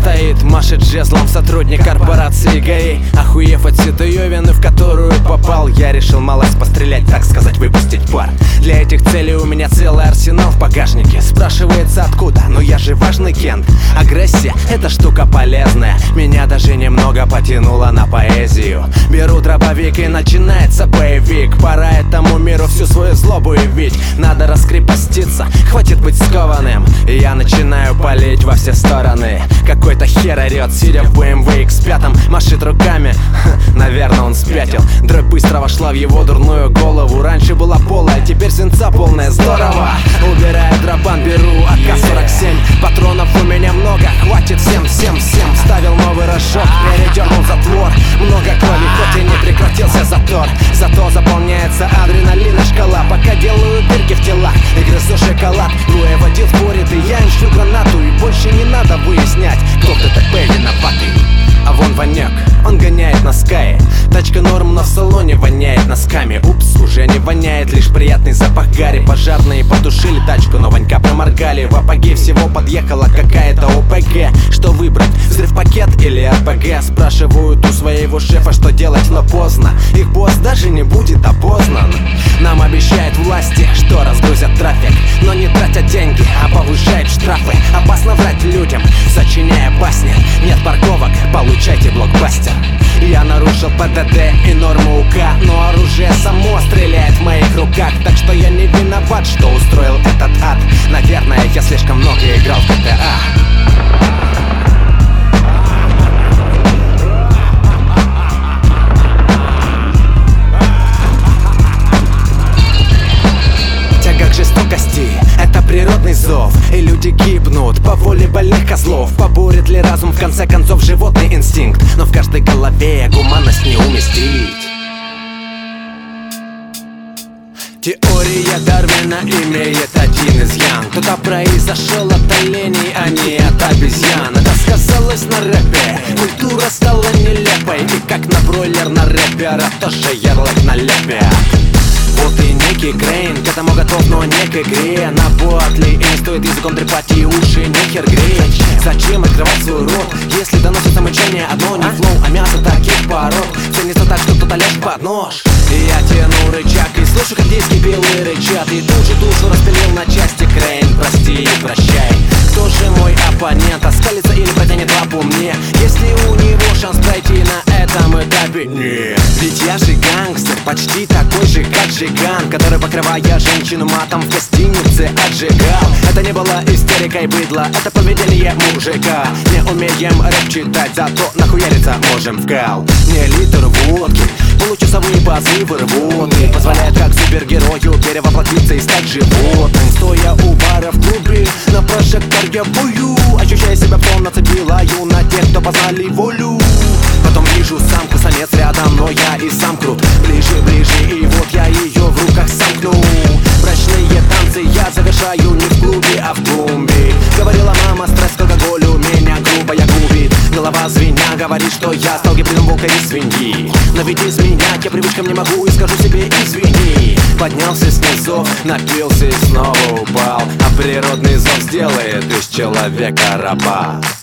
стоит, машет жезлом сотрудник корпорации ГАИ. Охуев от ситуевины, в которую попал, я решил малость пострелять, так сказать, выпустить пар. Для этих целей у меня целый арсенал в багажнике. Спрашивается откуда, но я же важный Кент. Агрессия — это штука полезная, меня даже немного потянуло на поэзию. Беру дробовик и начинается боевик. Пора этому миру всю свою злобу явить. Надо раскрепоститься, хватит быть скованным. И я начинаю палить во все стороны. Какой-то хер орёт, сидя в BMW X5, машет руками. Наверное, он спятил. Дробь быстро вошла в его дурную голову. Раньше была полая, теперь свинца полная. Здорово! Убираю дробан, беру АК-47. Патронов у меня много, хватит всем. Вставил новый рожок, передернул затвор. Много крови, хоть и не прекратился затор. Зато заполняется адреналина шкала. Пока делаю дырки в телах и грызу шоколад. Двое водил спорит, и я им шлю гранату. И больше не надо выяснять, кто в ДТП виноватый. А вон Ваняк, он гоняет на Скае. Тачка норм, но в салоне воняет носками. Упс, уже не воняет, лишь приятный запах гари. Пожарные потушили тачку, но Ванька проморгали. В апогей всего подъехала какая-то ОПГ. Что выбрать, взрыв-пакет или РПГ? Спрашивают у своего шефа, что делать, но поздно. Их босс даже не будет опознан. Нам обещают власти, что разгрузят трафик, но не тратят деньги, а повышают штрафы. Опасно врать людям, сочиняя басни. Нет парковок, получайте блокбастер. Я нарушил ПДД и норму УК, но оружие само стреляет в моих руках. Так что я не виноват, что устроил этот ад. Наверное, я слишком много играл в GTA. Жестокости — это природный зов, и люди гибнут по воле больных козлов. Поборет ли разум в конце концов животный инстинкт? Но в каждой голове гуманность не уместить. Теория Дарвина имеет один изъян: кто-то произошел от оленей, а не от обезьян. Это сказалось на рэпе, культура стала нелепой. И как на бройлер на рэпера тоже ярлык налепят. Вот и некий Крейн к этому готов, но не к игре. На батле и не стоит языком трепать и уши нехер греть. Зачем открывать свой рот, если доносится мычание одно? Не флоу, а мясо таких пород. Ценится так, что кто-то ляжет под нож. И я тяну рычаг и слышу, как диски белые рычат. И тут же душу распилил на части Крейн. Прости и прощай. Кто же мой оппонент? Оскалится или протянет лапу мне? Если у него шанс пройти на этом этапе? Нет. Ведь я же гангстер, почти такой же, как Жиган, который, покрывая женщину матом, в гостинице отжигал. Это не было истерикой быдла, это поведение мужика. Не умеем рэп читать, зато нахуяриться можем в кал. Не литр водки, получасовые позывы рвоты позволяет как супергерою перевоплотиться и стать животным. Стоя у бара в клубе, на прожектор я бую, ощущая себя словно цепи, лаю на тех, кто познали волю. Потом вижу самку, самец рядом, но я и сам крут. Ближе, и вот я ее в руках сомкну. Брачные танцы я завершаю не в клубе, а в клумбе. Говорила мама, страсть к алкоголю меня грубая губит. Голова звеня говорит, что я стал гибридом волка и свиньи. Но ведь изменять я привычкам не могу и скажу себе извини. Поднялся с низов, напился и снова упал. А природный зов сделает из человека раба.